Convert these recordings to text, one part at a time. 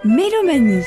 Mélomanie.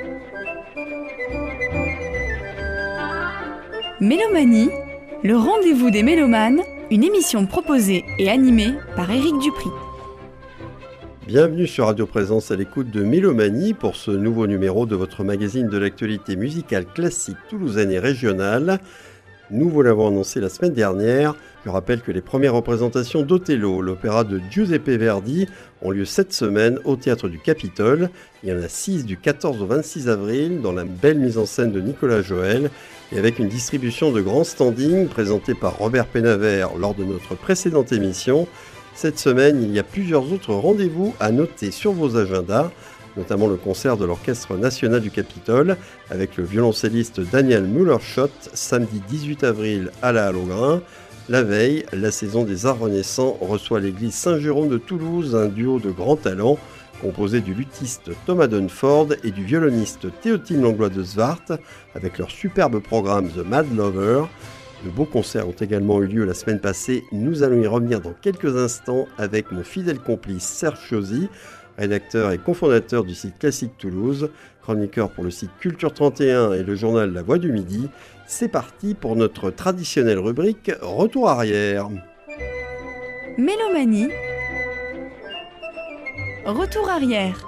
Mélomanie, le rendez-vous des mélomanes, une émission proposée et animée par Éric Dupri. Bienvenue sur Radio Présence à l'écoute de Mélomanie pour ce nouveau numéro de votre magazine de l'actualité musicale classique toulousaine et régionale. Nous vous l'avons annoncé la semaine dernière. Je rappelle que les premières représentations d'Othello, l'opéra de Giuseppe Verdi, ont lieu cette semaine au Théâtre du Capitole. Il y en a 6 du 14 au 26 avril dans la belle mise en scène de Nicolas Joël et avec une distribution de grands standings présentée par Robert Pénavert lors de notre précédente émission. Cette semaine, il y a plusieurs autres rendez-vous à noter sur vos agendas, notamment le concert de l'Orchestre national du Capitole avec le violoncelliste Daniel Müller-Schott samedi 18 avril à la Halle aux Grains. La veille, la saison des Arts Renaissants reçoit l'église Saint-Jérôme de Toulouse, un duo de grands talents composé du luthiste Thomas Dunford et du violoniste Théotile Langlois de Zwart avec leur superbe programme The Mad Lover. De beaux concerts ont également eu lieu la semaine passée. Nous allons y revenir dans quelques instants avec mon fidèle complice Serge Chauzy, rédacteur et cofondateur du site Classique Toulouse, chroniqueur pour le site Culture 31 et le journal La Voix du Midi. C'est parti pour notre traditionnelle rubrique Retour arrière. Mélomanie. Retour arrière.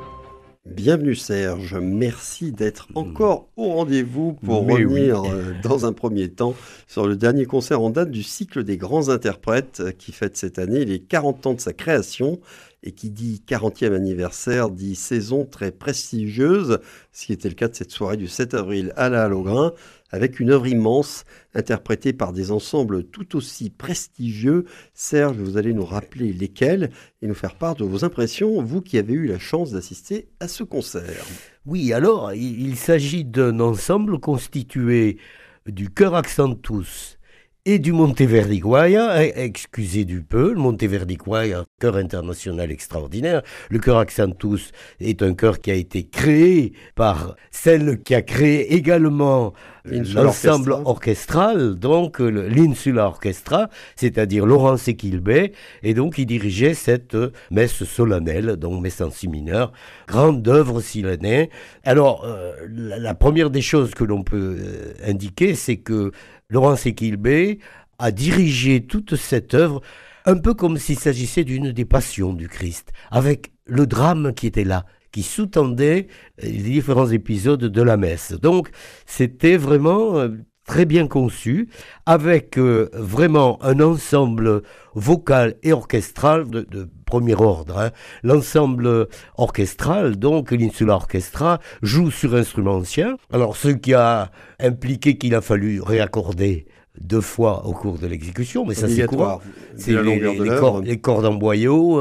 Bienvenue Serge, merci d'être encore au rendez-vous pour revenir dans un premier temps sur le dernier concert en date du cycle des grands interprètes qui fête cette année les 40 ans de sa création et qui dit 40e anniversaire dit saison très prestigieuse, ce qui était le cas de cette soirée du 7 avril à la Halle aux Grains avec une œuvre immense interprétée par des ensembles tout aussi prestigieux. Serge, vous allez nous rappeler lesquels et nous faire part de vos impressions, vous qui avez eu la chance d'assister à ce concert. Oui, alors, il s'agit d'un ensemble constitué du Chœur Accentus et du Monteverdi Choir, excusez du peu, le Monteverdi Choir, chœur international extraordinaire. Le Chœur Accentus est un chœur qui a été créé par celle qui a créé également l'ensemble orchestral, donc l'Insula Orchestra, c'est-à-dire Laurence Equilbé, et donc il dirigeait cette messe solennelle, donc messe en si mineur, grande œuvre si l'année. Alors, la première des choses que l'on peut indiquer, c'est que Laurence Equilbé a dirigé toute cette œuvre un peu comme s'il s'agissait d'une des passions du Christ, avec le drame qui était là, qui sous-tendait les différents épisodes de la messe. Donc, c'était vraiment très bien conçu, avec vraiment un ensemble vocal et orchestral de premier ordre. L'ensemble orchestral, donc l'Insula Orchestra, joue sur instruments anciens. Alors, ce qui a impliqué qu'il a fallu réaccorder 2 fois au cours de l'exécution, mais ça c'est courant. C'est les cordes en boyau,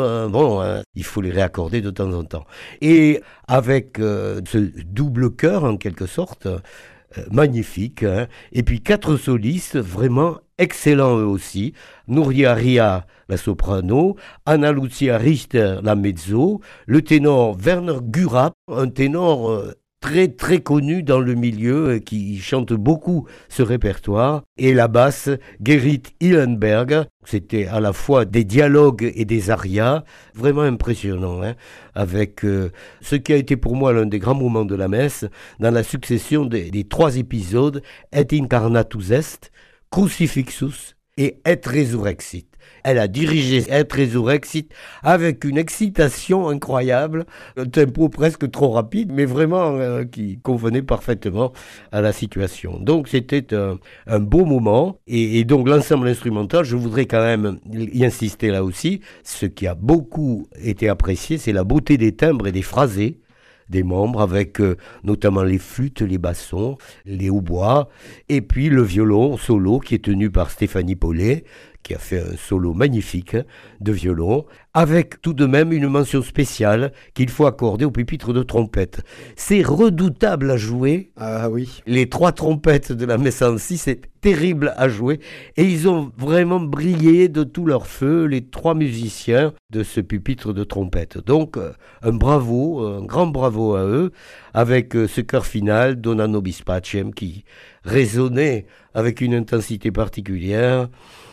il faut les réaccorder de temps en temps. Et avec ce double chœur en quelque sorte, magnifique, et puis 4 solistes vraiment excellents eux aussi, Nuria Ria, la soprano, Anna Lucia Richter, la mezzo, le ténor Werner Gura, un ténor très très connu dans le milieu, qui chante beaucoup ce répertoire, et la basse Gerrit Hillenberg. C'était à la fois des dialogues et des arias, vraiment impressionnant, avec ce qui a été pour moi l'un des grands moments de la messe, dans la succession des 3 épisodes, Et incarnatus est, Crucifixus et Et resurrexit. Elle a dirigé Et resurrexit avec une excitation incroyable, un tempo presque trop rapide, mais vraiment qui convenait parfaitement à la situation. Donc c'était un beau moment, et donc l'ensemble instrumental, je voudrais quand même y insister là aussi, ce qui a beaucoup été apprécié, c'est la beauté des timbres et des phrasés des membres, avec notamment les flûtes, les bassons, les hautbois, et puis le violon solo qui est tenu par Stéphanie Paulet, qui a fait un solo magnifique de violon, avec tout de même une mention spéciale qu'il faut accorder au pupitre de trompette. C'est redoutable à jouer. Ah oui. Les 3 trompettes de la messe en si, c'est terrible à jouer. Et ils ont vraiment brillé de tout leur feu, les 3 musiciens de ce pupitre de trompette. Donc, un grand bravo à eux, avec ce chœur final, Dona Nobis Pacem, qui résonnait avec une intensité particulière.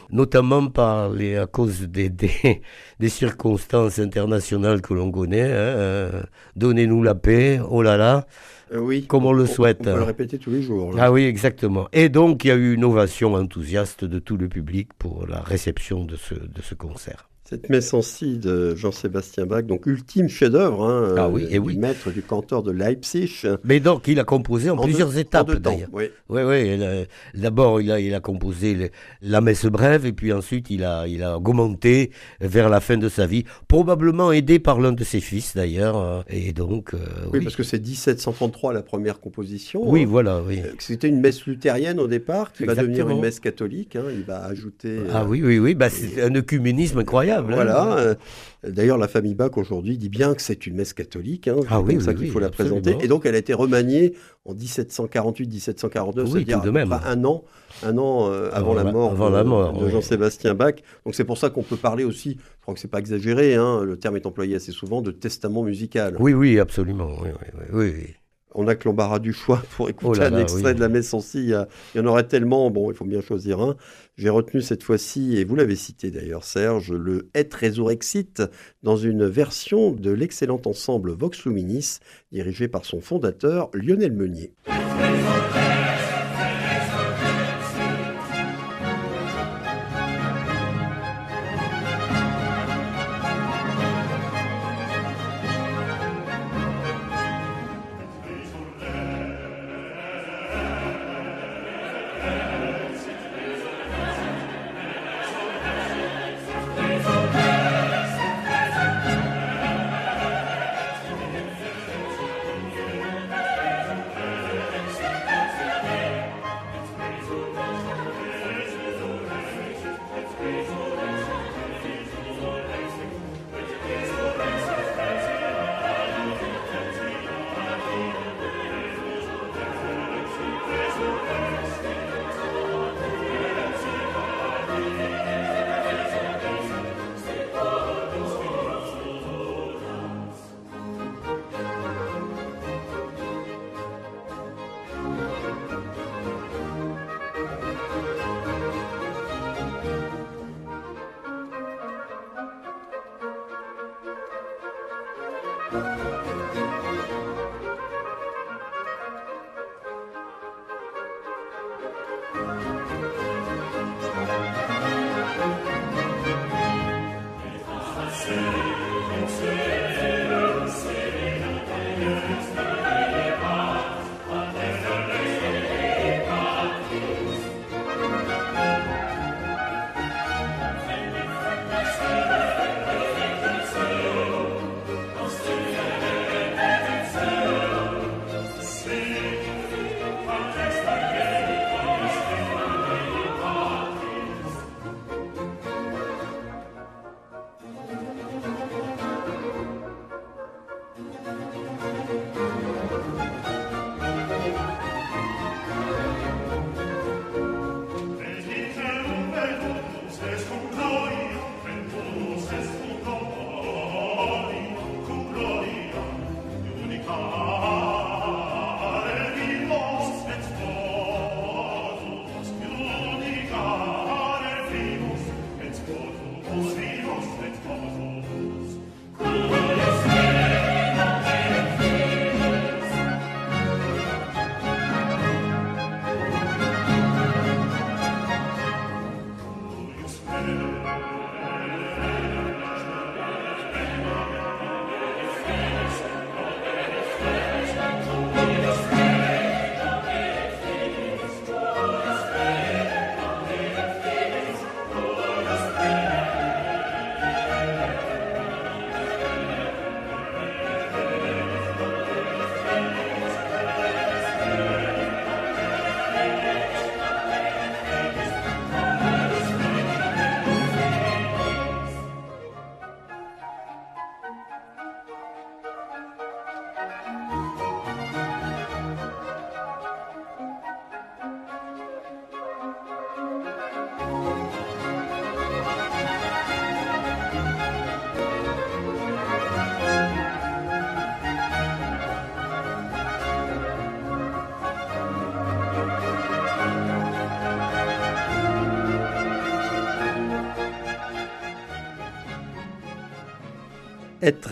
notamment à cause des circonstances internationales que l'on connaît. Donnez-nous la paix, oh là là, Oui, comme on le souhaite. On peut le répéter tous les jours. Là. Ah oui, exactement. Et donc, il y a eu une ovation enthousiaste de tout le public pour la réception de ce concert. Cette messe en si de Jean-Sébastien Bach, donc ultime chef-d'œuvre du maître du cantor de Leipzig. Mais donc, il a composé en plusieurs étapes d'ailleurs. Oui. D'abord, il a composé la messe brève et puis ensuite, il a augmenté vers la fin de sa vie, probablement aidé par l'un de ses fils d'ailleurs. Et donc, oui, parce que c'est 1733 la première composition. Oui, voilà. Oui. C'était une messe luthérienne au départ, qui va devenir une messe catholique. Il va ajouter. Oui. C'est un œcuménisme incroyable. Voilà. D'ailleurs, la famille Bach aujourd'hui dit bien que c'est une messe catholique. C'est comme ça qu'il faut la présenter. Et donc, elle a été remaniée en 1748-1749, c'est-à-dire un an avant la mort de Jean-Sébastien Bach. Donc, c'est pour ça qu'on peut parler aussi, je crois que c'est pas exagéré, le terme est employé assez souvent, de testament musical. Oui, absolument. Oui. On n'a que l'embarras du choix pour écouter un extrait de la messe en si. Il y en aurait tellement, il faut bien choisir un. J'ai retenu cette fois-ci, et vous l'avez cité d'ailleurs Serge, le Et Resurrexit, dans une version de l'excellent ensemble Vox Luminis, dirigé par son fondateur Lionel Meunier.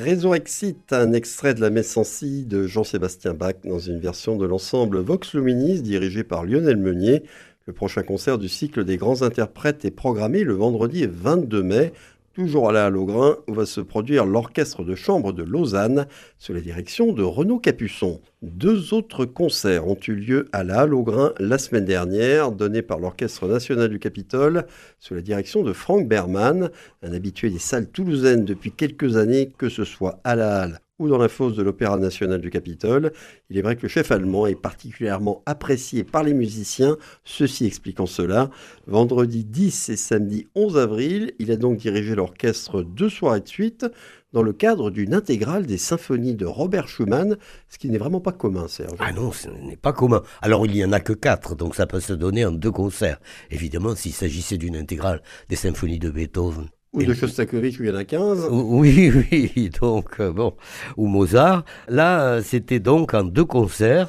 Resurrexit, un extrait de la Messe Cenci de Jean-Sébastien Bach dans une version de l'ensemble Vox Luminis dirigé par Lionel Meunier. Le prochain concert du cycle des grands interprètes est programmé le vendredi 22 mai. Toujours à la Halle au Grain, où va se produire l'Orchestre de chambre de Lausanne, sous la direction de Renaud Capuçon. 2 autres concerts ont eu lieu à la Halle au Grain la semaine dernière, donnés par l'Orchestre national du Capitole, sous la direction de Frank Berman, un habitué des salles toulousaines depuis quelques années, que ce soit à la Halle ou dans la fosse de l'Opéra national du Capitole. Il est vrai que le chef allemand est particulièrement apprécié par les musiciens, ceci expliquant cela. Vendredi 10 et samedi 11 avril, il a donc dirigé l'orchestre 2 soirées de suite dans le cadre d'une intégrale des symphonies de Robert Schumann, ce qui n'est vraiment pas commun, Serge. Ah non, ce n'est pas commun. Alors il n'y en a que 4, donc ça peut se donner en 2 concerts. Évidemment, s'il s'agissait d'une intégrale des symphonies de Beethoven, ou de Shostakovich où il y en a 15. Oui, donc bon, ou Mozart. Là, c'était donc en 2 concerts.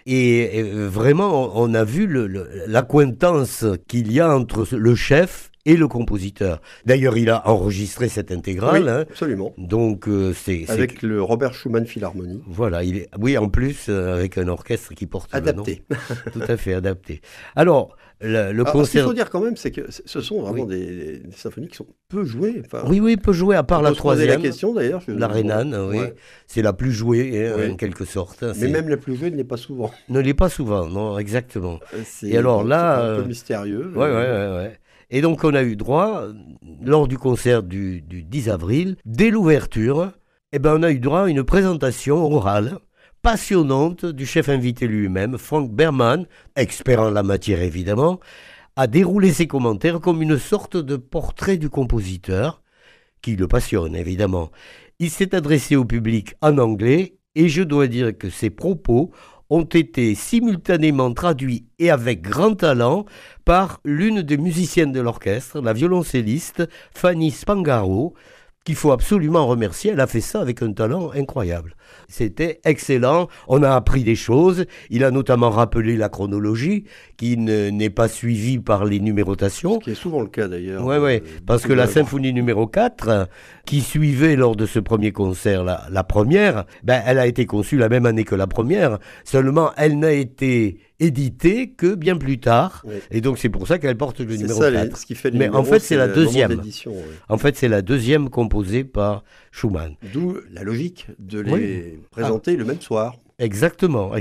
Et vraiment, on a vu l'accointance qu'il y a entre le chef et le compositeur. D'ailleurs, il a enregistré cette intégrale. Oui, absolument. Donc, avec le Robert Schumann Philharmonie. Voilà, oui, en plus, avec un orchestre qui porte adapté. Le nom. Tout à fait adapté. Alors, le concert... Ce qu'il faut dire quand même, c'est que ce sont vraiment des symphonies qui sont peu jouées. Enfin, oui, peu jouées, à part la 3e. La question d'ailleurs. La Rhénane, oui. Ouais. C'est la plus jouée, en quelque sorte. Mais même la plus jouée ne l'est pas souvent. Ne l'est pas souvent, non, exactement. Et alors là... un peu mystérieux. Ouais. Et donc on a eu droit, lors du concert du 10 avril, dès l'ouverture, on a eu droit à une présentation orale passionnante du chef invité lui-même, Frank Berman, expert en la matière évidemment, a déroulé ses commentaires comme une sorte de portrait du compositeur, qui le passionne évidemment. Il s'est adressé au public en anglais, et je dois dire que ses propos ont été simultanément traduits et avec grand talent par l'une des musiciennes de l'orchestre, la violoncelliste Fanny Spangaro, qu'il faut absolument remercier. Elle a fait ça avec un talent incroyable. C'était excellent, on a appris des choses. Il a notamment rappelé la chronologie, qui n'est pas suivie par les numérotations. Ce qui est souvent le cas d'ailleurs. Oui, parce que la symphonie numéro 4, qui suivait lors de ce premier concert la première, elle a été conçue la même année que la première, seulement elle n'a été éditée que bien plus tard, oui. Et donc c'est pour ça qu'elle porte le numéro 4. Ce qui fait mais en fait c'est la deuxième. En fait c'est la deuxième composée par Schumann. D'où la logique de les présenter le même soir. Exactement.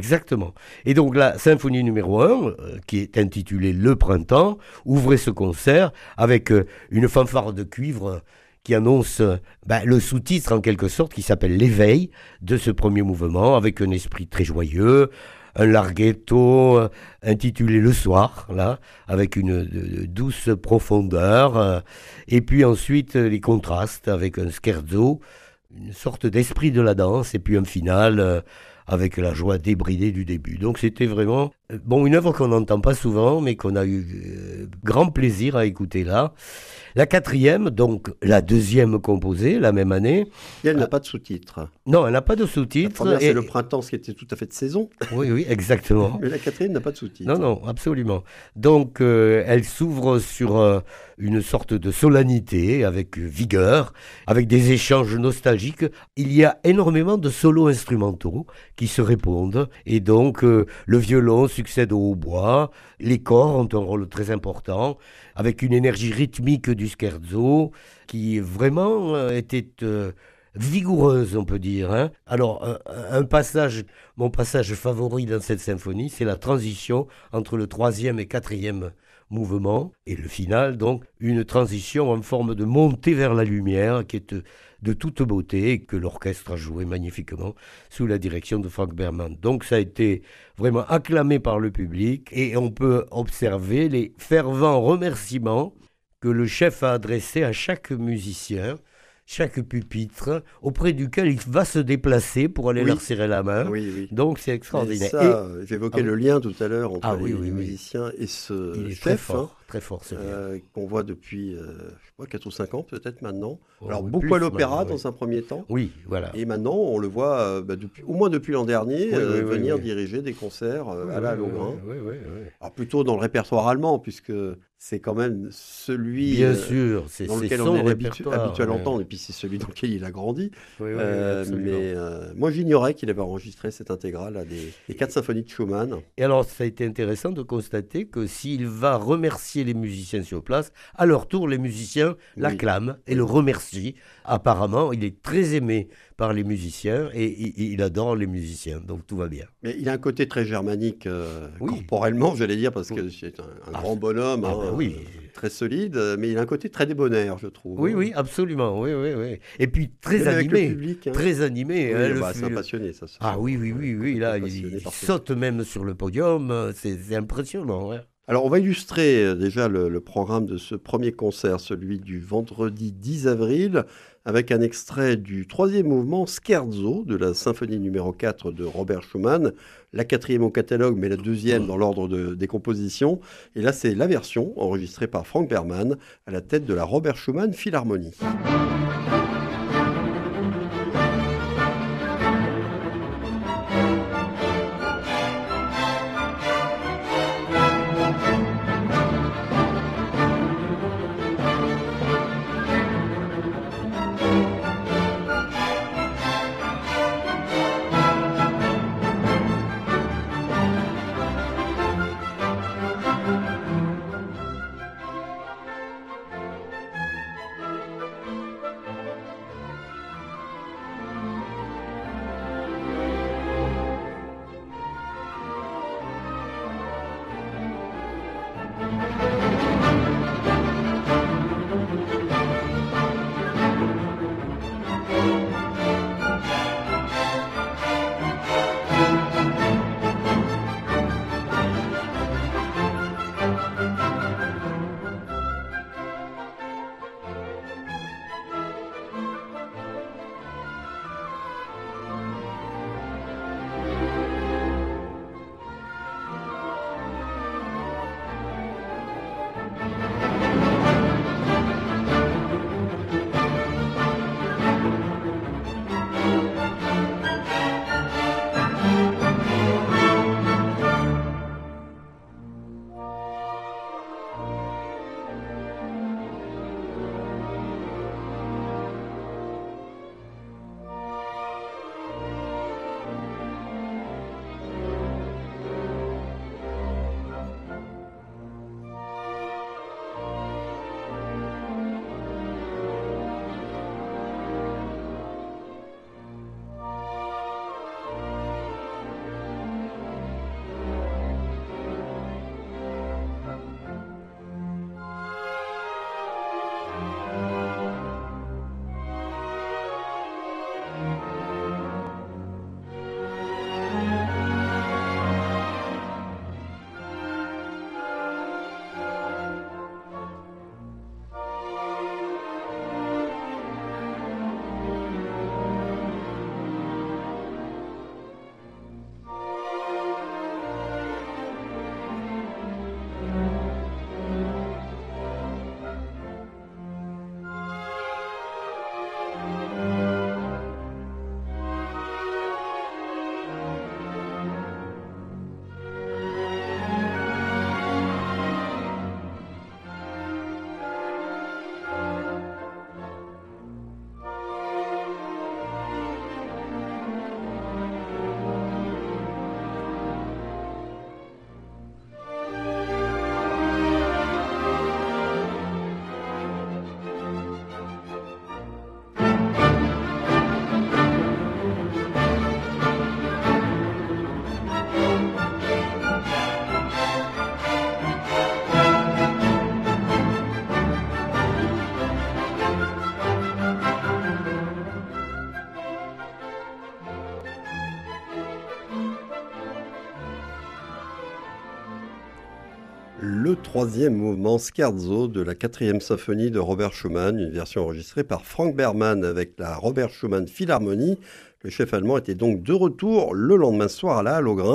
Et donc la symphonie numéro 1, qui est intitulée Le Printemps, ouvrait ce concert avec une fanfare de cuivre qui annonce le sous-titre en quelque sorte, qui s'appelle L'éveil de ce premier mouvement, avec un esprit très joyeux, un larghetto intitulé Le Soir, là, avec une douce profondeur, et puis ensuite les contrastes avec un scherzo, une sorte d'esprit de la danse, et puis un final avec la joie débridée du début. Donc c'était vraiment une œuvre qu'on n'entend pas souvent, mais qu'on a eu grand plaisir à écouter là. La 4e, donc la 2e composée, la même année. Et elle n'a pas de sous-titres. Non, elle n'a pas de sous-titres. La première, c'est Le Printemps, ce qui était tout à fait de saison. Oui, exactement. Mais la 4e n'a pas de sous-titres. Non, absolument. Donc, elle s'ouvre sur une sorte de solennité, avec vigueur, avec des échanges nostalgiques. Il y a énormément de solos instrumentaux qui se répondent. Et donc, le violon succède au hautbois. Les corps ont un rôle très important, avec une énergie rythmique du scherzo, qui vraiment était vigoureuse, on peut dire. Hein. Alors, mon passage favori dans cette symphonie, c'est la transition entre le 3e et 4e mouvement, et le final, donc, une transition en forme de montée vers la lumière, qui est de toute beauté, et que l'orchestre a joué magnifiquement sous la direction de Frank Berman. Donc ça a été vraiment acclamé par le public, et on peut observer les fervents remerciements que le chef a adressés à chaque musicien, chaque pupitre, auprès duquel il va se déplacer pour aller leur serrer la main. Oui. Donc c'est extraordinaire. J'évoquais le lien tout à l'heure entre les musiciens et ce chef. très fort, c'est bien. Qu'on voit depuis 4 ou 5 ans peut-être maintenant. Alors Oui, beaucoup plus à l'opéra maintenant, dans un premier temps. Oui, voilà. Et maintenant, on le voit, au moins depuis l'an dernier, Oui, oui, venir oui. diriger des concerts Oui, à la oui, Halograin. oui, oui. Alors plutôt dans le répertoire allemand, puisque c'est quand même celui Bien sûr, c'est dans lequel on son est répertoire. habitué à Ouais. l'entendre, et puis c'est celui dans lequel il a grandi. Oui, oui, oui, absolument. Mais moi, j'ignorais qu'il avait enregistré cette intégrale des 4 symphonies de Schumann. Et alors, ça a été intéressant de constater que s'il va remercier les musiciens sur place, à leur tour, les musiciens Oui. l'acclament et Oui. le remercient. Apparemment, il est très aimé par les musiciens et il adore les musiciens, donc tout va bien. Mais il a un côté très germanique, Oui. corporellement, j'allais dire, parce que Oui. c'est un grand bonhomme, Ah ben oui. très solide, mais il a un côté très débonnaire, je trouve. Oui, oui, absolument, oui, oui, oui. Et puis très Même avec le animé, public, hein. très animé. Oui, hein, le c'est un passionné, ça. Ah oui, oui, oui, oui, là, Passionné il par ce- saute même sur le podium, c'est impressionnant. Hein. Alors, on va illustrer déjà le programme de ce premier concert, celui du vendredi 10 avril, avec un extrait du 3e mouvement Scherzo de la symphonie numéro 4 de Robert Schumann, la 4e au catalogue, mais la 2e dans l'ordre des compositions. Et là, c'est la version enregistrée par Frank Berman à la tête de la Robert Schumann Philharmonie. Le 3e mouvement Scherzo de la 4e symphonie de Robert Schumann, une version enregistrée par Frank Berman avec la Robert Schumann Philharmonie. Le chef allemand était donc de retour le lendemain soir à la Halle-Augrain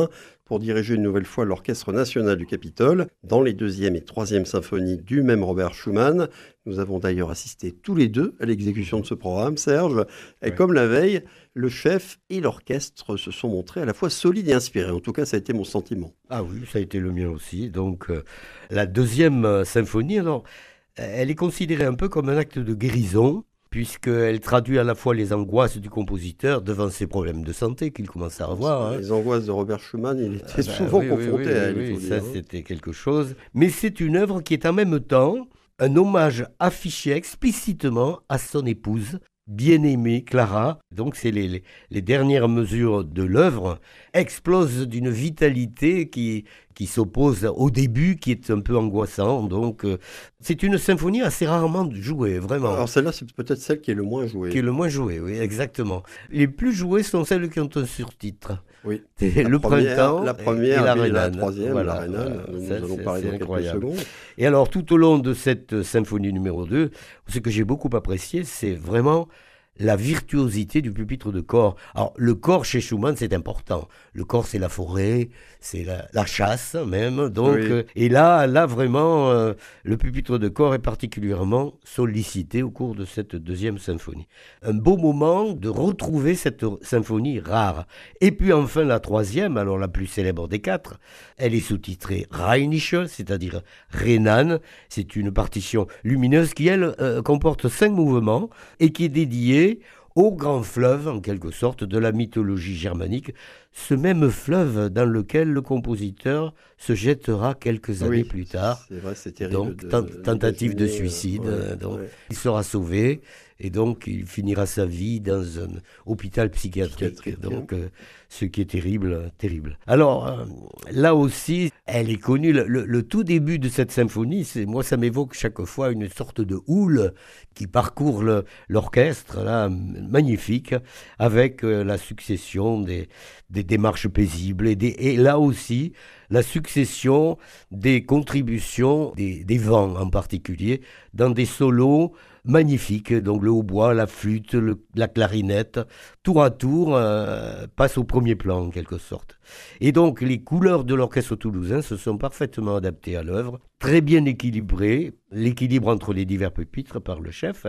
pour diriger une nouvelle fois l'Orchestre national du Capitole dans les 2e et 3e symphonies du même Robert Schumann. Nous avons d'ailleurs assisté tous les deux à l'exécution de ce programme, Serge. Et comme la veille, le chef et l'orchestre se sont montrés à la fois solides et inspirés. En tout cas, ça a été mon sentiment. Ah oui, ça a été le mien aussi. Donc, la 2e symphonie, alors, elle est considérée un peu comme un acte de guérison, puisqu'elle traduit à la fois les angoisses du compositeur devant ses problèmes de santé qu'il commence à avoir. Les angoisses de Robert Schumann, il était souvent confronté à elle. Oui, ça c'était quelque chose. Mais c'est une œuvre qui est en même temps un hommage affiché explicitement à son épouse, bien-aimée Clara. Donc c'est les dernières mesures de l'œuvre explosent d'une vitalité qui s'oppose au début, qui est un peu angoissant. Donc c'est une symphonie assez rarement jouée, vraiment. Alors celle-là, c'est peut-être celle qui est le moins jouée. Qui est le moins jouée, oui, exactement. Les plus jouées sont celles qui ont un surtitre. Oui. Le printemps, la première, et la et Rhénane. La troisième, voilà, la Rhénane. Nous allons parler dans quelques secondes. Et alors, tout au long de cette symphonie numéro 2, ce que j'ai beaucoup apprécié, c'est vraiment la virtuosité du pupitre de cor. Alors, le cor chez Schumann, c'est important. Le cor, c'est la forêt, c'est la chasse même. Donc, oui. Et là vraiment, le pupitre de cor est particulièrement sollicité au cours de cette 2e symphonie. Un beau moment de retrouver cette symphonie rare. Et puis enfin, la 3e, alors la plus célèbre des 4, elle est sous-titrée Rheinische, c'est-à-dire rhénane. C'est une partition lumineuse qui, elle, comporte 5 mouvements et qui est dédiée au grand fleuve, en quelque sorte, de la mythologie germanique, ce même fleuve dans lequel le compositeur se jettera quelques années plus tard. C'est vrai, c'est terrible. Donc, tentative de suicide. Il sera sauvé et donc il finira sa vie dans un hôpital psychiatrique. Donc, ce qui est terrible, terrible. Alors, là aussi, elle est connue. Le tout début de cette symphonie, moi, ça m'évoque chaque fois une sorte de houle qui parcourt l'orchestre, là, magnifique, avec la succession des démarches paisibles et là aussi la succession des contributions des vents en particulier dans des solos magnifiques. Donc le hautbois, la flûte, la clarinette, tour à tour passent au premier plan en quelque sorte. Et donc les couleurs de l'orchestre toulousain se sont parfaitement adaptées à l'œuvre, très bien équilibrées, l'équilibre entre les divers pupitres par le chef.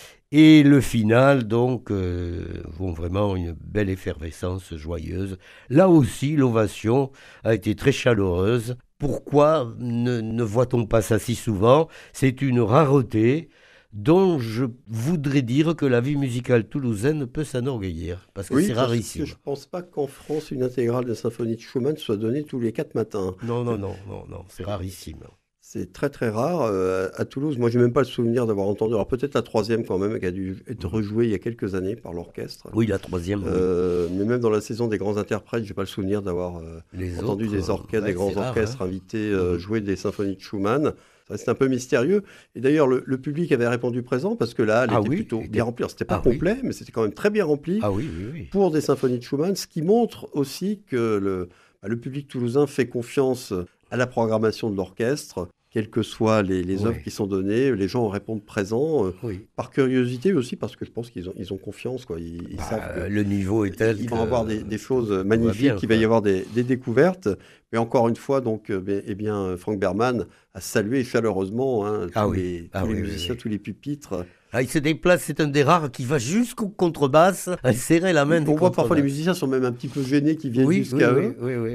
Et le final, donc, vont vraiment une belle effervescence joyeuse. Là aussi, l'ovation a été très chaleureuse. Pourquoi ne voit-on pas ça si souvent ? C'est une rareté dont je voudrais dire que la vie musicale toulousaine peut s'enorgueillir, parce que c'est rarissime. Je ne pense pas qu'en France, une intégrale de symphonie de Schumann soit donnée tous les 4 matins. Non, c'est rarissime. C'est très très rare. À Toulouse, moi, je n'ai même pas le souvenir d'avoir entendu. Alors peut-être la 3e quand même, qui a dû être rejouée il y a quelques années par l'orchestre. Oui, la 3e. Mais même dans la saison des grands interprètes, je n'ai pas le souvenir d'avoir entendu des orchestres, des grands orchestres invités jouer des symphonies de Schumann. C'est un peu mystérieux. Et d'ailleurs, le public avait répondu présent parce que là, elle était plutôt bien remplie. Alors, c'était pas complet, mais c'était quand même très bien rempli pour des symphonies de Schumann, ce qui montre aussi que le public toulousain fait confiance à la programmation de l'orchestre. Quelles que soient les œuvres qui sont données, les gens répondent présents, par curiosité aussi, parce que je pense qu'ils ont confiance. Ils savent que le niveau est tel qu'ils vont avoir des choses magnifiques, qu'il va y avoir des découvertes. Mais encore une fois, donc, Frank Berman a salué chaleureusement tous les musiciens, tous les pupitres. Il se déplace, c'est un des rares qui va jusqu'aux contrebasses, serrer la main. On voit parfois les musiciens sont même un petit peu gênés qu'ils viennent jusqu'à eux.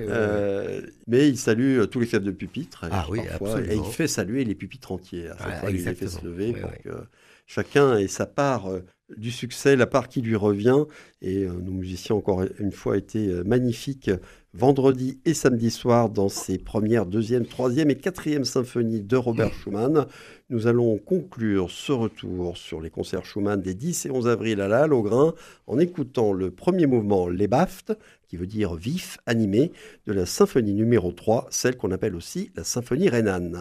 Mais il salue tous les chefs de pupitre. Et il fait saluer les pupitres entiers. À chaque fois, il les fait se lever pour que chacun ait sa part du succès, la part qui lui revient. Et nos musiciens, encore une fois, étaient magnifiques vendredi et samedi soir dans ces premières 2e, 3e et 4e symphonies de Robert Schumann. Nous allons conclure ce retour sur les concerts Schumann des 10 et 11 avril à la Halle au Grain en écoutant le premier mouvement Lebhaft, qui veut dire vif, animé, de la symphonie numéro 3, celle qu'on appelle aussi la symphonie rhénane.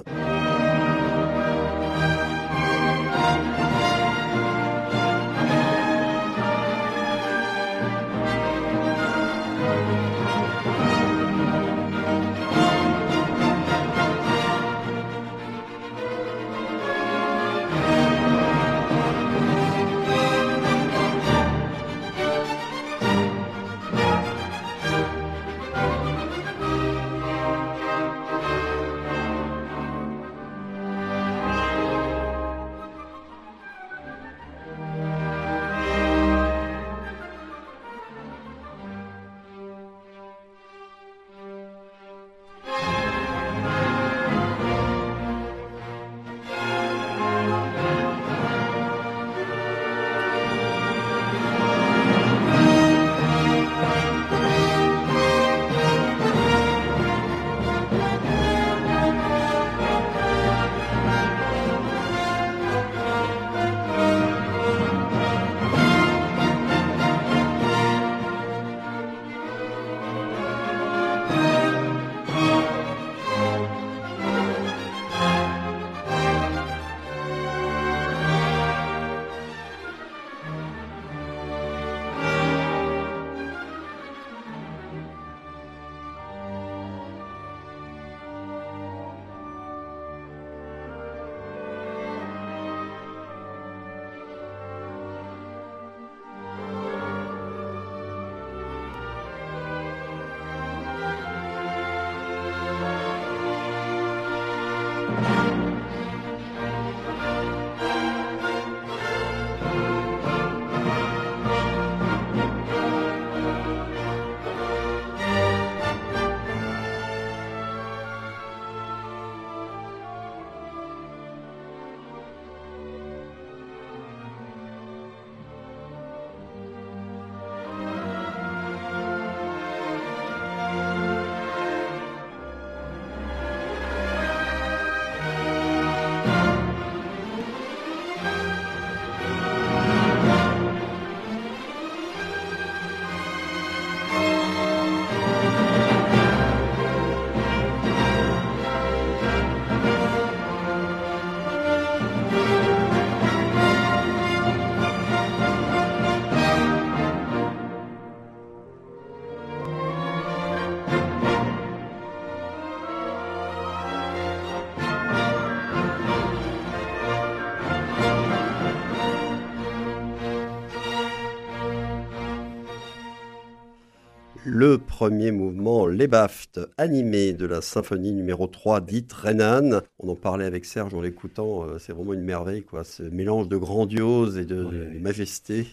Le premier mouvement, les BAFT, animé de la symphonie numéro 3 dite Renan. On en parlait avec Serge en l'écoutant, c'est vraiment une merveille, quoi. Ce mélange de grandiose et de majesté.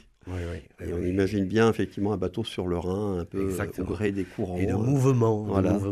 Et on imagine bien effectivement un bateau sur le Rhin, un peu au gré des courants. Et de mouvement,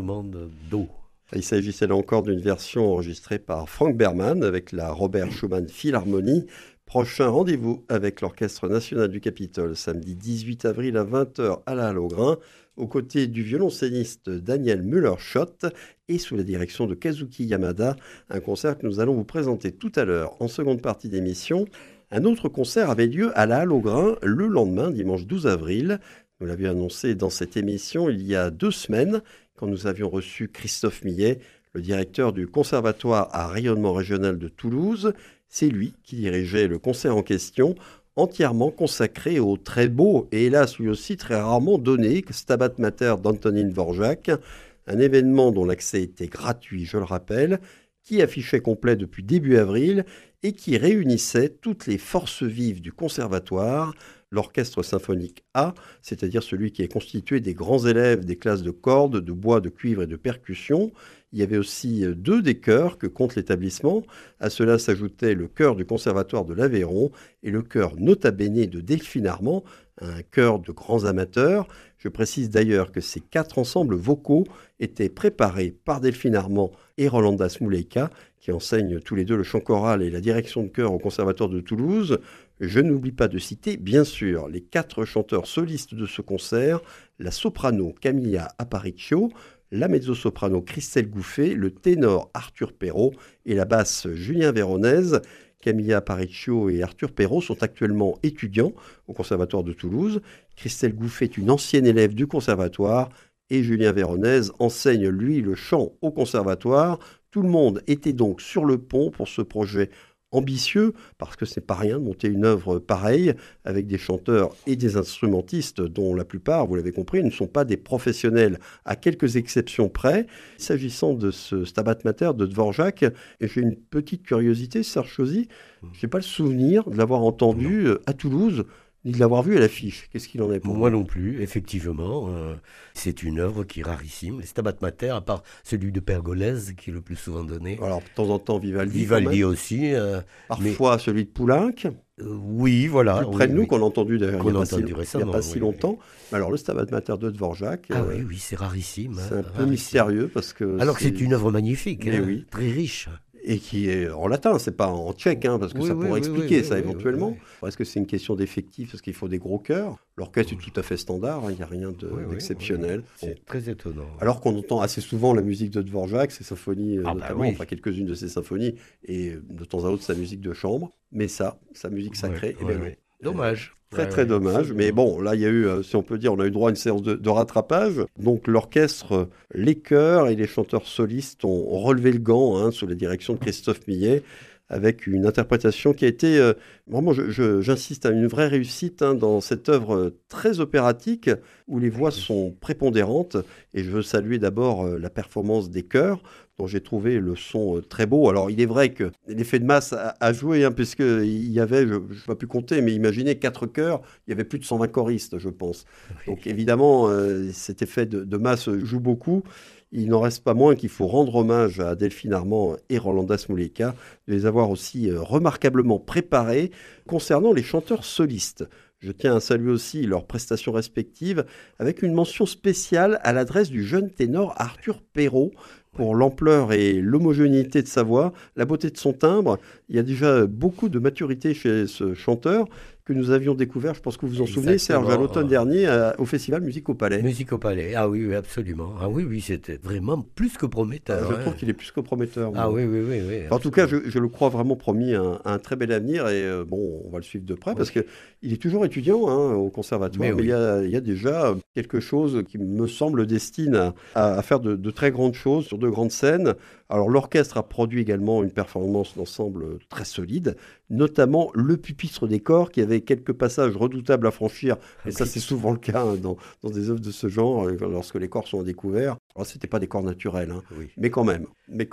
d'eau. Il s'agissait là encore d'une version enregistrée par Frank Berman avec la Robert Schumann Philharmonie. Prochain rendez-vous avec l'Orchestre national du Capitole, samedi 18 avril à 20h à la Halle aux Grains, aux côtés du violoncelliste Daniel Müller-Schott et sous la direction de Kazuki Yamada, un concert que nous allons vous présenter tout à l'heure en seconde partie d'émission. Un autre concert avait lieu à la Halle aux Grains le lendemain, dimanche 12 avril. Nous l'avions annoncé dans cette émission il y a 2 semaines, quand nous avions reçu Christophe Millet, le directeur du Conservatoire à rayonnement régional de Toulouse. C'est lui qui dirigeait le concert en question, entièrement consacré au très beau et hélas lui aussi très rarement donné Stabat Mater d'Antonín Dvořák, un événement dont l'accès était gratuit, je le rappelle, qui affichait complet depuis début avril et qui réunissait toutes les forces vives du conservatoire, l'orchestre symphonique A, c'est-à-dire celui qui est constitué des grands élèves des classes de cordes, de bois, de cuivre et de percussion. Il y avait aussi 2 des chœurs que compte l'établissement. À cela s'ajoutait le chœur du Conservatoire de l'Aveyron et le chœur Nota Bene de Delphine Armand, un chœur de grands amateurs. Je précise d'ailleurs que ces 4 ensembles vocaux étaient préparés par Delphine Armand et Rolanda Smulejka, qui enseignent tous les deux le chant choral et la direction de chœur au Conservatoire de Toulouse. Je n'oublie pas de citer, bien sûr, les 4 chanteurs solistes de ce concert, la soprano Camilla Aparicio, la mezzo-soprano Christelle Gouffet, le ténor Arthur Perrault et la basse Julien Véronèse. Camilla Aparicio et Arthur Perrault sont actuellement étudiants au Conservatoire de Toulouse. Christelle Gouffet est une ancienne élève du Conservatoire et Julien Véronèse enseigne, lui, le chant au Conservatoire. Tout le monde était donc sur le pont pour ce projet ambitieux, parce que ce n'est pas rien de monter une œuvre pareille avec des chanteurs et des instrumentistes dont la plupart, vous l'avez compris, ne sont pas des professionnels, à quelques exceptions près. S'agissant de ce Stabat Mater de Dvořák, j'ai une petite curiosité, Serge Chauzy, je n'ai pas le souvenir de l'avoir entendu à Toulouse, ni de l'avoir vu à l'affiche. Qu'est-ce qu'il en est pour moi non plus, effectivement. C'est une œuvre qui est rarissime. Les Stabat Mater, à part celui de Pergolèse, qui est le plus souvent donné. Alors, de temps en temps, Vivaldi. Vivaldi aussi. Parfois, celui de Poulenc. Oui, voilà. Plus près de nous, qu'on a entendu d'ailleurs il n'y a pas si longtemps. Oui. Alors, le Stabat Mater de Dvořák. Oui, c'est rarissime. C'est un peu mystérieux parce que. Alors que c'est une œuvre magnifique, très riche. Et qui est en latin, c'est pas en tchèque, parce que ça pourrait expliquer ça éventuellement. Est-ce que c'est une question d'effectif, parce qu'il faut des gros chœurs? L'orchestre est tout à fait standard, il n'y a rien d'exceptionnel. C'est très étonnant. Alors qu'on entend assez souvent la musique de Dvořák, ses symphonies notamment, enfin quelques-unes de ses symphonies, et de temps à autre sa musique de chambre. Mais ça, sa musique sacrée, dommage. Très dommage, mais bon, là il y a eu, si on peut dire, on a eu droit à une séance de rattrapage. Donc l'orchestre, les chœurs et les chanteurs solistes ont relevé le gant sous la direction de Christophe Millet, avec une interprétation qui a été, vraiment, j'insiste, à une vraie réussite dans cette œuvre très opératique, où les voix sont prépondérantes, et je veux saluer d'abord la performance des chœurs, dont j'ai trouvé le son très beau. Alors, il est vrai que l'effet de masse a joué, puisqu'il y avait, je n'ai pas pu compter, mais imaginez 4 chœurs, il y avait plus de 120 choristes, je pense. Donc, évidemment, cet effet de masse joue beaucoup. Il n'en reste pas moins qu'il faut rendre hommage à Delphine Armand et Rolanda Smulejka, de les avoir aussi remarquablement préparés concernant les chanteurs solistes. Je tiens à saluer aussi leurs prestations respectives, avec une mention spéciale à l'adresse du jeune ténor Arthur Perrault, pour l'ampleur et l'homogénéité de sa voix, la beauté de son timbre. Il y a déjà beaucoup de maturité chez ce chanteur que nous avions découvert, je pense que vous vous en souvenez, Serge, à l'automne dernier, au festival Musique au Palais. Musique au Palais, oui, absolument. Oui, c'était vraiment plus que prometteur. Je trouve qu'il est plus que prometteur. Oui. En tout cas, je le crois vraiment promis à un très bel avenir, et on va le suivre de près, parce qu'il est toujours étudiant au conservatoire, mais il y a déjà quelque chose qui me semble destiné à faire de très grandes choses sur de grandes scènes. Alors l'orchestre a produit également une performance d'ensemble très solide, notamment le pupitre des corps qui avait quelques passages redoutables à franchir, et ça c'est souvent le cas dans des œuvres de ce genre, lorsque les corps sont à découvert. Alors c'était pas des corps naturels, mais quand même.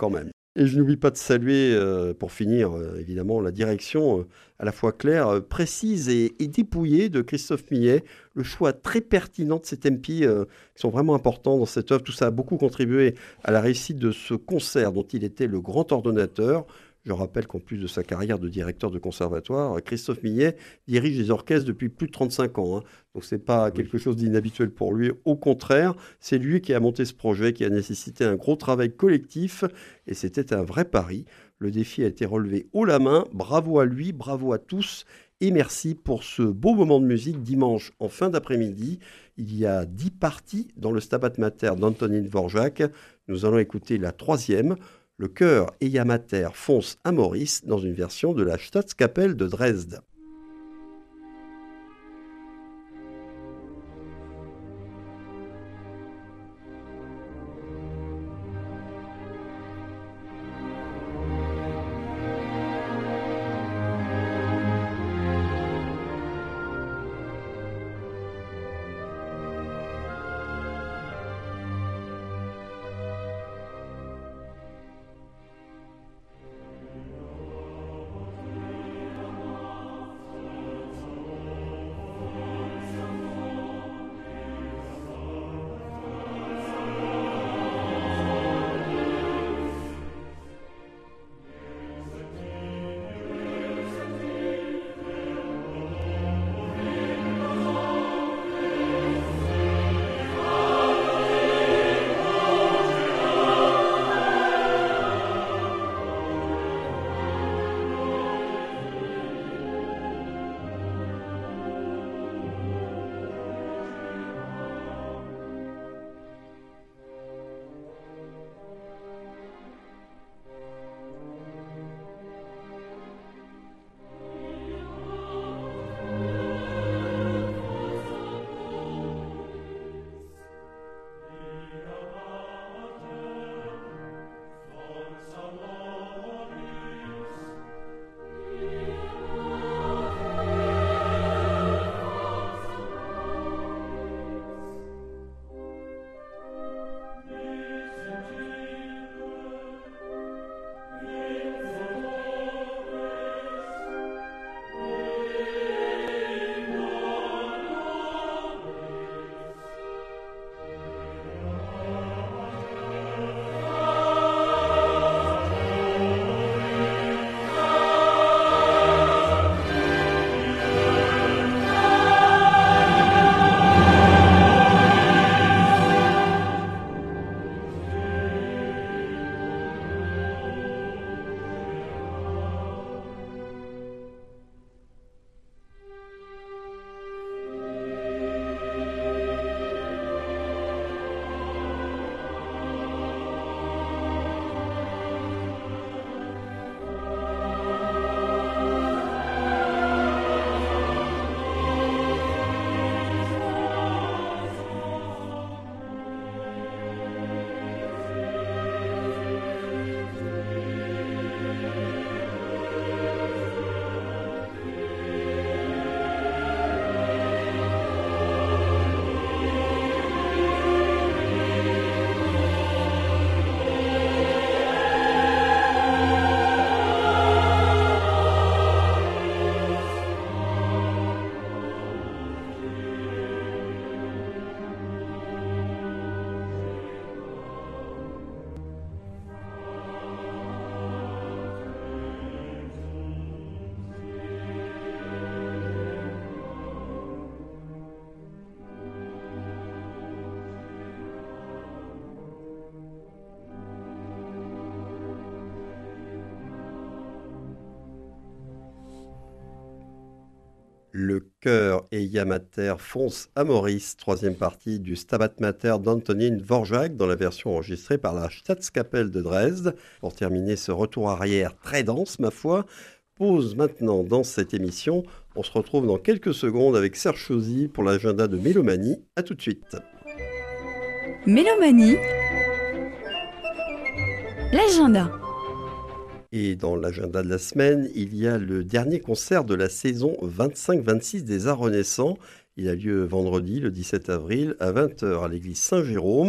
Et je n'oublie pas de saluer, pour finir, évidemment, la direction à la fois claire, précise et dépouillée de Christophe Millet. Le choix très pertinent de ces tempi qui sont vraiment importants dans cette œuvre. Tout ça a beaucoup contribué à la réussite de ce concert dont il était le grand ordonnateur. Je rappelle qu'en plus de sa carrière de directeur de conservatoire, Christophe Millet dirige les orchestres depuis plus de 35 ans. Donc ce n'est pas quelque chose d'inhabituel pour lui. Au contraire, c'est lui qui a monté ce projet, qui a nécessité un gros travail collectif. Et c'était un vrai pari. Le défi a été relevé haut la main. Bravo à lui, bravo à tous. Et merci pour ce beau moment de musique dimanche en fin d'après-midi. Il y a 10 parties dans le Stabat Mater d'Antonín Dvořák. Nous allons écouter la 3e. Le chœur Eia Mater Fons Amoris dans une version de la Staatskapelle de Dresde. Le chœur Eia Mater Fons Amoris, 3e partie du Stabat Mater d'Antonín Dvořák dans la version enregistrée par la Staatskapelle de Dresde. Pour terminer ce retour arrière très dense, ma foi, pause maintenant dans cette émission. On se retrouve dans quelques secondes avec Serge Chauzy pour l'agenda de Mélomanie. A tout de suite. Mélomanie, l'agenda. Et dans l'agenda de la semaine, il y a le dernier concert de la saison 25-26 des Arts Renaissants. Il a lieu vendredi, le 17 avril, à 20h à l'église Saint-Jérôme.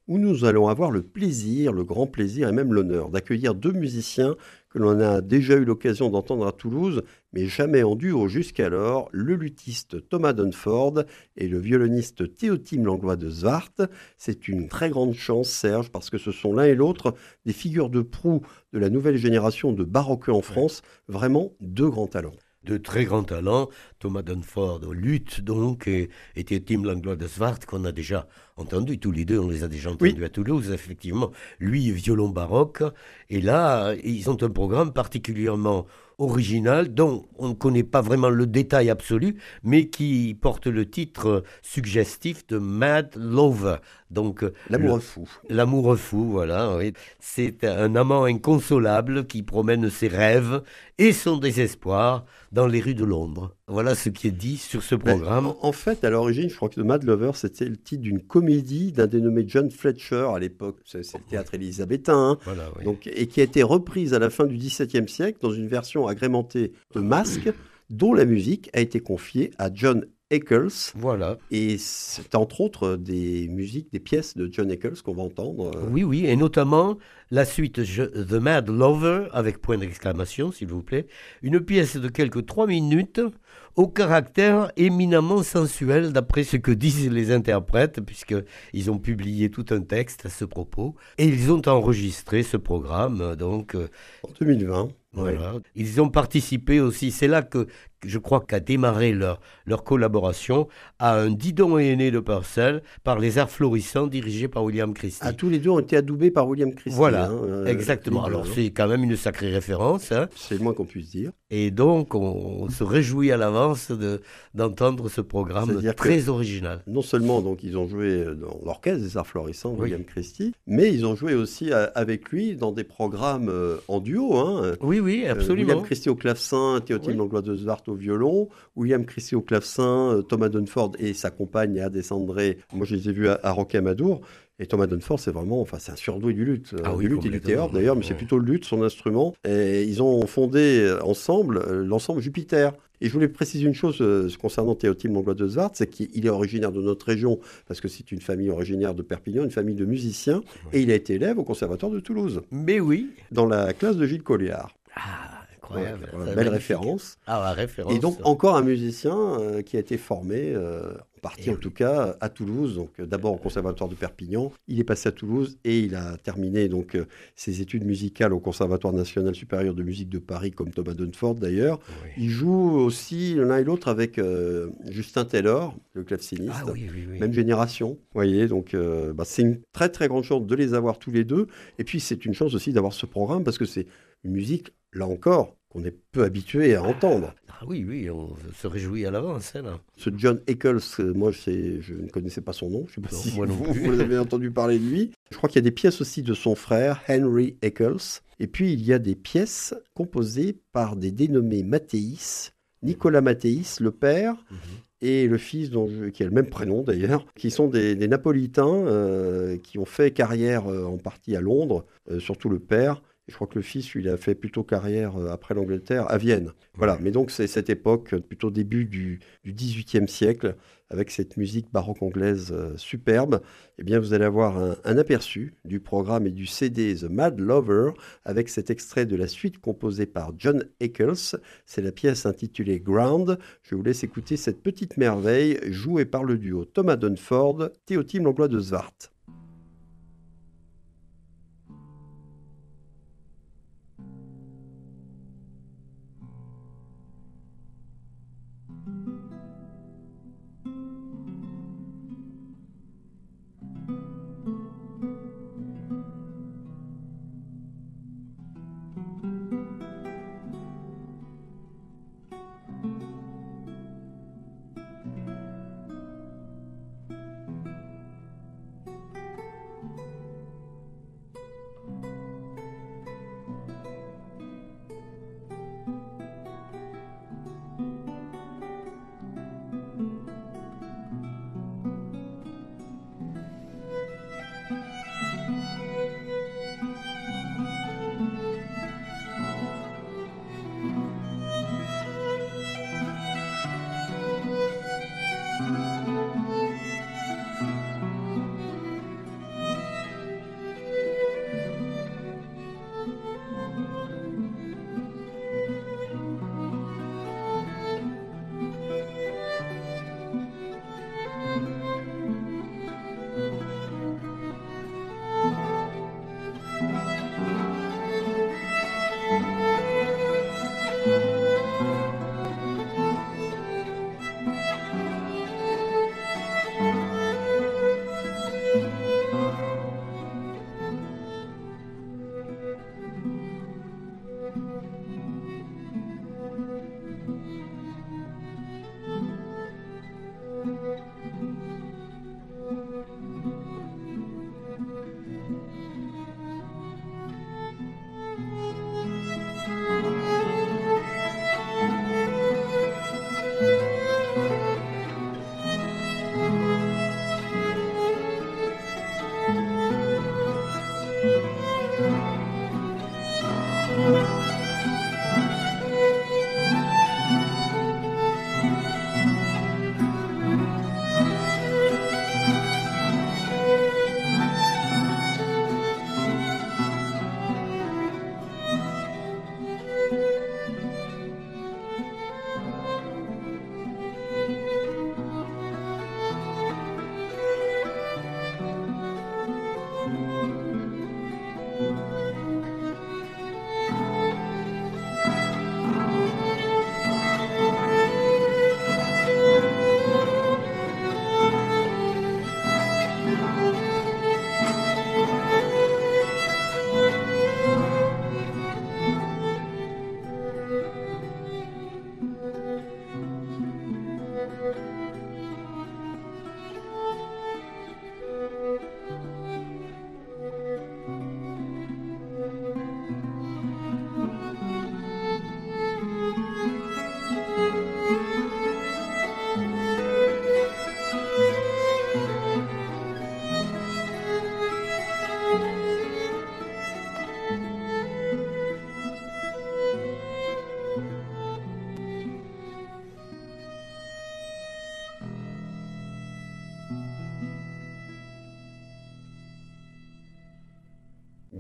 où nous allons avoir le plaisir, le grand plaisir et même l'honneur d'accueillir 2 musiciens que l'on a déjà eu l'occasion d'entendre à Toulouse, mais jamais en duo jusqu'alors, le luthiste Thomas Dunford et le violoniste Théotime Langlois de Zwart. C'est une très grande chance, Serge, parce que ce sont l'un et l'autre des figures de proue de la nouvelle génération de baroqueux en France, vraiment 2 grands talents. De très grands talents, Thomas Dunford au luth donc, et Théotime Langlois de Zwart, qu'on a déjà entendu, tous les deux, on les a déjà entendus à Toulouse, effectivement. Lui, violon baroque, et là, ils ont un programme particulièrement original, dont on ne connaît pas vraiment le détail absolu, mais qui porte le titre suggestif de Mad Lover. Donc, l'amoureux fou. L'amoureux fou, voilà. Oui. C'est un amant inconsolable qui promène ses rêves et son désespoir dans les rues de Londres. Voilà ce qui est dit sur ce programme. En fait, à l'origine, je crois que The Mad Lover, c'était le titre d'une comédie d'un dénommé John Fletcher à l'époque. C'est le théâtre élisabétain. Voilà, oui. Donc, et qui a été reprise à la fin du XVIIe siècle dans une version agrémentée de masques, dont la musique a été confiée à John Eccles. Voilà. Et c'est entre autres des musiques, des pièces de John Eccles qu'on va entendre. Oui, et notamment la suite The Mad Lover, avec point d'exclamation, s'il vous plaît. Une pièce de quelques 3 minutes, au caractère éminemment sensuel, d'après ce que disent les interprètes, puisqu'ils ont publié tout un texte à ce propos. Et ils ont enregistré ce programme, donc... en 2020. Voilà. Ouais. Ils ont participé aussi, c'est là que je crois qu'a démarré leur collaboration à un Didon et Aîné de Purcell par les Arts Florissants dirigés par William Christie. Ah, tous les deux ont été adoubés par William Christie. Voilà, exactement. Alors c'est quand même une sacrée référence. Hein. C'est le moins qu'on puisse dire. Et donc on se réjouit à l'avance d'entendre ce programme très original. Non seulement donc ils ont joué dans l'orchestre des Arts Florissants, William Christie, mais ils ont joué aussi avec lui dans des programmes en duo. Hein. Oui, absolument. William Christie au clavecin, Théotime Langlois de Zwart au violon, William Christie au clavecin, Thomas Dunford et sa compagne Léa Descendré. Moi, je les ai vus à Rocamadour. Et Thomas Dunford, c'est vraiment, c'est un surdoué du luth, du luth et du théâtre d'ailleurs, mais c'est plutôt le luth, son instrument. Et ils ont fondé ensemble l'ensemble Jupiter. Et je voulais préciser une chose concernant Théotime Langlois de Zwart, c'est qu'il est originaire de notre région, parce que c'est une famille originaire de Perpignan, une famille de musiciens, et il a été élève au Conservatoire de Toulouse. Mais oui. Dans la classe de Gilles Colliard. Ah, incroyable. Ouais, belle référence. Ah, la référence. Et donc, encore un musicien qui a été formé, en partie en tout cas, à Toulouse. Donc, d'abord au Conservatoire de Perpignan. Il est passé à Toulouse et il a terminé donc, ses études musicales au Conservatoire national supérieur de musique de Paris, comme Thomas Dunford d'ailleurs. Oui. Il joue aussi l'un et l'autre avec Justin Taylor, le claveciniste. Ah, oui. Même génération. Vous voyez, donc c'est une très très grande chance de les avoir tous les deux. Et puis, c'est une chance aussi d'avoir ce programme parce que c'est une musique, là encore, qu'on est peu habitué à entendre. Ah oui, on se réjouit à l'avance. Hein, là. Ce John Eccles, moi je ne connaissais pas son nom, je ne sais pas si vous avez entendu parler de lui. Je crois qu'il y a des pièces aussi de son frère, Henry Eccles. Et puis il y a des pièces composées par des dénommés Mathéis, Nicolas Mathéis, le père, et le fils, qui a le même prénom d'ailleurs, qui sont des Napolitains qui ont fait carrière en partie à Londres, surtout le père. Je crois que le fils, lui, il a fait plutôt carrière après l'Angleterre, à Vienne. Voilà, mais donc c'est cette époque, plutôt début du XVIIIe siècle, avec cette musique baroque anglaise superbe. Eh bien, vous allez avoir un aperçu du programme et du CD The Mad Lover, avec cet extrait de la suite composée par John Eccles. C'est la pièce intitulée Ground. Je vous laisse écouter cette petite merveille jouée par le duo Thomas Dunford, Théotime Langlois de Zwart.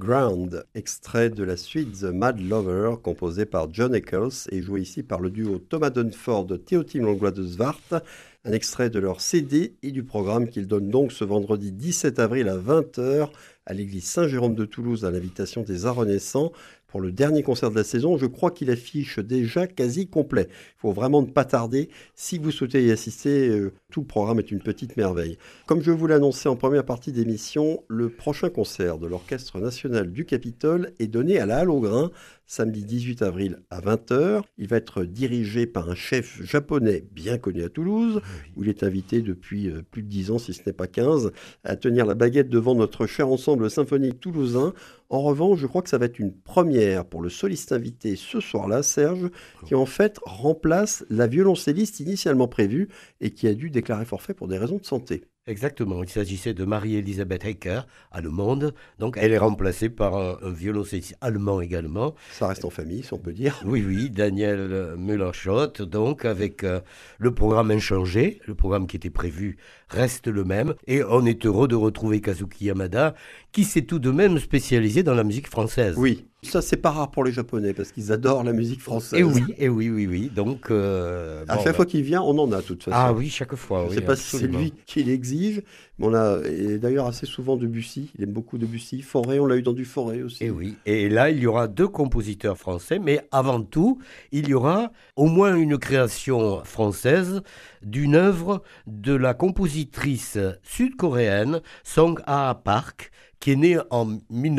Ground, extrait de la suite The Mad Lover, composée par John Eccles et joué ici par le duo Thomas Dunford, Théotime Langlois de Zwart, un extrait de leur CD et du programme qu'ils donnent donc ce vendredi 17 avril à 20h à l'église Saint-Jérôme de Toulouse à l'invitation des Arts Renaissants pour le dernier concert de la saison. Je crois qu'il affiche déjà quasi complet. Il faut vraiment ne pas tarder. Si vous souhaitez y assister, tout le programme est une petite merveille. Comme je vous l'ai annoncé en première partie d'émission, le prochain concert de l'Orchestre national du Capitole est donné à la Halle aux Grains, samedi 18 avril à 20h. Il va être dirigé par un chef japonais bien connu à Toulouse, où il est invité depuis plus de 10 ans, si ce n'est pas 15, à tenir la baguette devant notre cher ensemble symphonique toulousain. En revanche, je crois que ça va être une première pour le soliste invité ce soir-là, Serge, qui en fait remplace la violoncelliste initialement prévue et qui a dû déclarer forfait pour des raisons de santé. Exactement, il s'agissait de Marie-Elisabeth Hecker, allemande, donc elle est remplacée par un violoncelliste allemand également. Ça reste en famille, si on peut dire. Oui, Daniel Müller-Schott, donc avec le programme inchangé, le programme qui était prévu reste le même, et on est heureux de retrouver Kazuki Yamada, qui s'est tout de même spécialisé dans la musique française. Oui, ça c'est pas rare pour les Japonais, parce qu'ils adorent la musique française. Et oui, donc... à chaque fois qu'il vient, on en a de toute façon. Ah oui, chaque fois, Je ne oui, sais pas absolument. si c'est lui qui l'exige, mais on a et d'ailleurs assez souvent Debussy, il aime beaucoup Debussy. Forêt, on l'a eu dans du Forêt aussi. Et oui, et là il y aura 2 compositeurs français, mais avant tout, il y aura au moins une création française d'une œuvre de la compositrice sud-coréenne Song Ha Park, qui est née en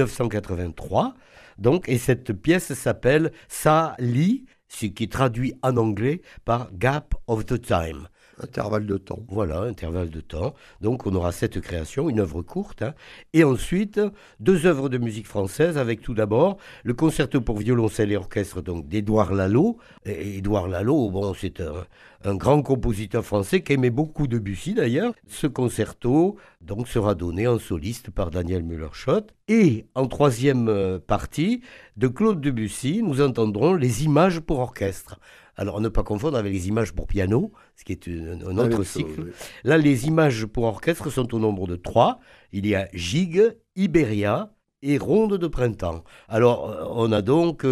1983, donc, et cette pièce s'appelle Sa Li, ce qui est traduit en anglais par Gap of the Time. Intervalle de temps. Voilà, intervalle de temps. Donc on aura cette création, une œuvre courte, hein. Et ensuite 2 œuvres de musique française, avec tout d'abord le concerto pour violoncelle et orchestre donc d'Édouard Lalo. Et Édouard Lalo, bon, c'est un grand compositeur français qui aimait beaucoup Debussy d'ailleurs. Ce concerto donc sera donné en soliste par Daniel Müller-Schott. Et en troisième partie de Claude Debussy, nous entendrons les images pour orchestre. Alors, ne pas confondre avec les images pour piano, ce qui est un autre cycle. Chose, oui. Là, les images pour orchestre sont au nombre de 3. Il y a Gigue, Iberia et Ronde de printemps. Alors, on a donc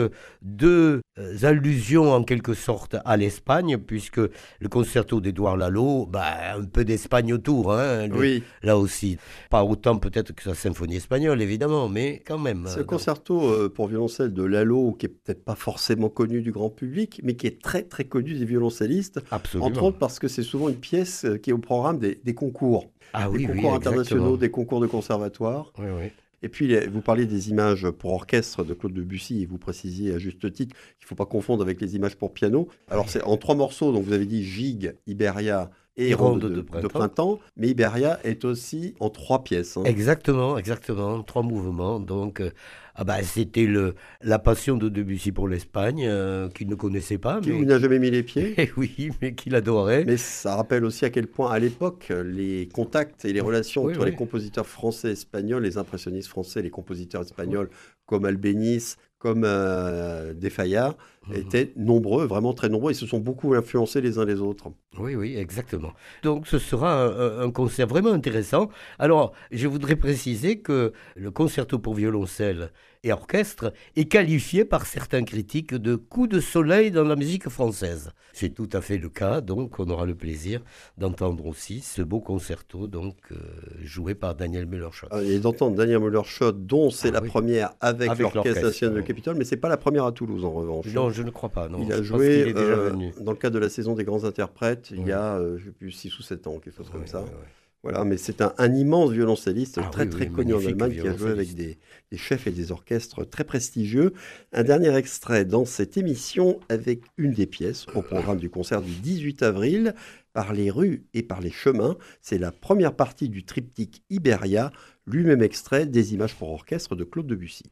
2 allusions en quelque sorte à l'Espagne, puisque le concerto d'Édouard Lalo, un peu d'Espagne autour, hein, Oui. là aussi. Pas autant peut-être que sa symphonie espagnole, évidemment, mais quand même. Ce concerto pour violoncelle de Lalo, qui est peut-être pas forcément connu du grand public, mais qui est très très connu des violoncellistes, Absolument. entre autres parce que c'est souvent une pièce qui est au programme des concours. Ah Des oui, concours oui, internationaux, exactement. des concours de conservatoire. Oui, oui. Et puis, vous parliez des images pour orchestre de Claude Debussy, et vous précisiez à juste titre qu'il ne faut pas confondre avec les images pour piano. Alors, c'est en 3 morceaux, donc vous avez dit Gigue, Iberia et Ronde de printemps, mais Iberia est aussi en 3 pièces. Hein. Exactement, 3 mouvements. Donc, c'était la passion de Debussy pour l'Espagne, qu'il ne connaissait pas. Qui Mais... n'a jamais mis les pieds. oui, mais qu'il adorait. Mais ça rappelle aussi à quel point, à l'époque, les contacts et les relations entre les compositeurs français et espagnols, les impressionnistes français, les compositeurs espagnols comme Albéniz, comme des Fayard, étaient nombreux, vraiment très nombreux. Ils se sont beaucoup influencés les uns les autres. Oui, exactement. Donc ce sera un concert vraiment intéressant. Alors, je voudrais préciser que le concerto pour violoncelle et orchestre est qualifié par certains critiques de coup de soleil dans la musique française. C'est tout à fait le cas, donc on aura le plaisir d'entendre aussi ce beau concerto donc joué par Daniel Müller-Schott. Et d'entendre Daniel Müller-Schott, dont c'est la première avec l'Orchestre national de Capitole, mais c'est pas la première à Toulouse en revanche. Non, je ne crois pas. Non. Il a joué dans le cadre de la saison des grands interprètes il y a, je sais plus, 6 ou 7 ans, quelque chose comme ça. Voilà, mais c'est un immense violoncelliste très connu en Allemagne qui a joué avec des chefs et des orchestres très prestigieux. Un dernier extrait dans cette émission avec une des pièces au programme du concert du 18 avril, Par les rues et par les chemins. C'est la première partie du triptyque Iberia, lui-même extrait des images pour orchestre de Claude Debussy.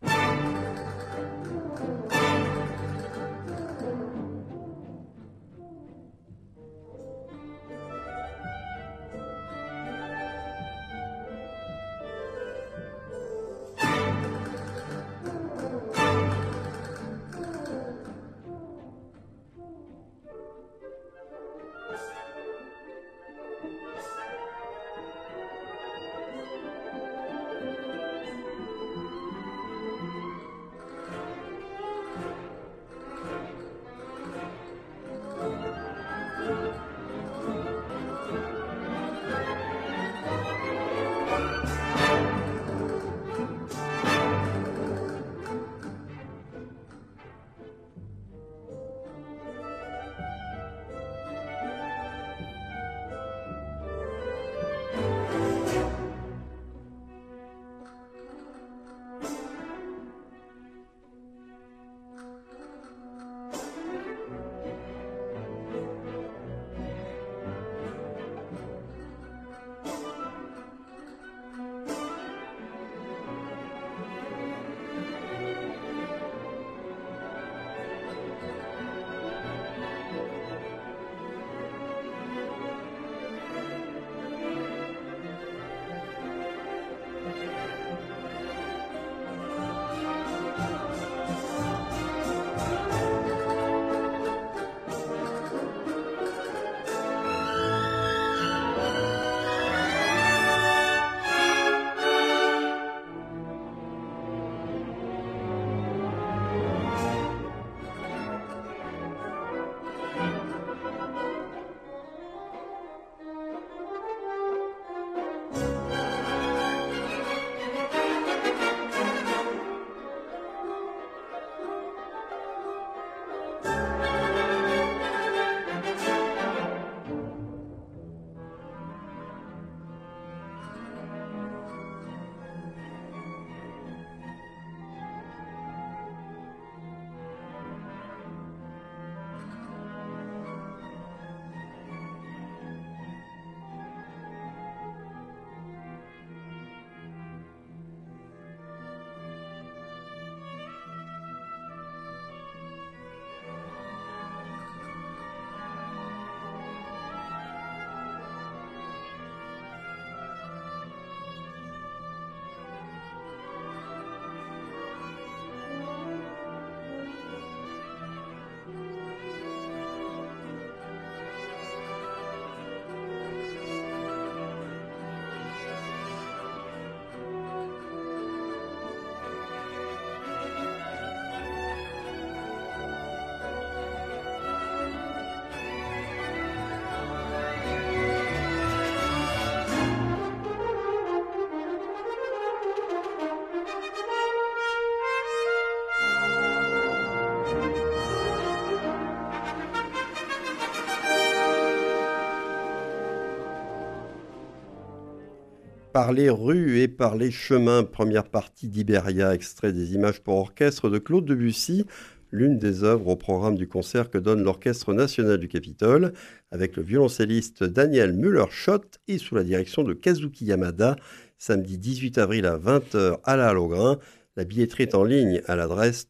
Par les rues et par les chemins, première partie d'Iberia, extrait des images pour orchestre de Claude Debussy, l'une des œuvres au programme du concert que donne l'Orchestre national du Capitole, avec le violoncelliste Daniel Müller-Schott et sous la direction de Kazuki Yamada, samedi 18 avril à 20h à la Halle-aux-Grains. La billetterie est en ligne à l'adresse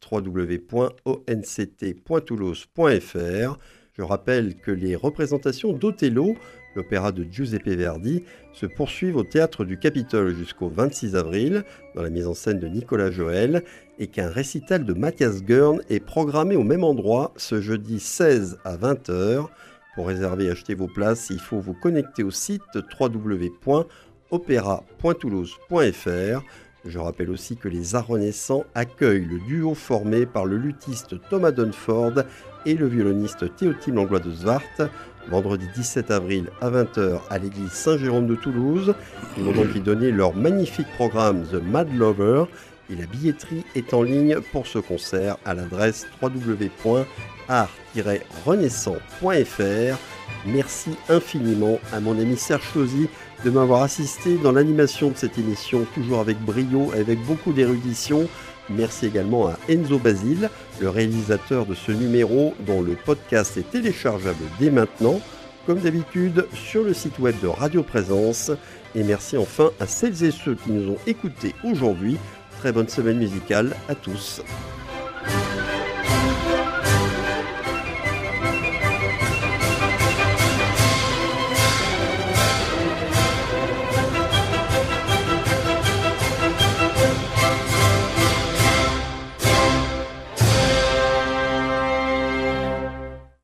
www.onct.toulouse.fr. Je rappelle que les représentations d'Othello, l'opéra de Giuseppe Verdi, se poursuivent au Théâtre du Capitole jusqu'au 26 avril, dans la mise en scène de Nicolas Joël, et qu'un récital de Mathias Gurn est programmé au même endroit ce jeudi 16 à 20h. Pour réserver et acheter vos places, il faut vous connecter au site www.opera.toulouse.fr. Je rappelle aussi que les Arts Renaissants accueillent le duo formé par le luthiste Thomas Dunford et le violoniste Théotime Langlois de Zwart, vendredi 17 avril à 20h à l'église Saint-Jérôme de Toulouse. Ils vont donc y donner leur magnifique programme The Mad Lover, et la billetterie est en ligne pour ce concert à l'adresse www.art-renaissant.fr. Merci infiniment à mon ami Serge Chauzy de m'avoir assisté dans l'animation de cette émission, toujours avec brio et avec beaucoup d'érudition. Merci également à Enzo Basile, le réalisateur de ce numéro dont le podcast est téléchargeable dès maintenant, comme d'habitude sur le site web de Radio Présence. Et merci enfin à celles et ceux qui nous ont écoutés aujourd'hui. Très bonne semaine musicale à tous.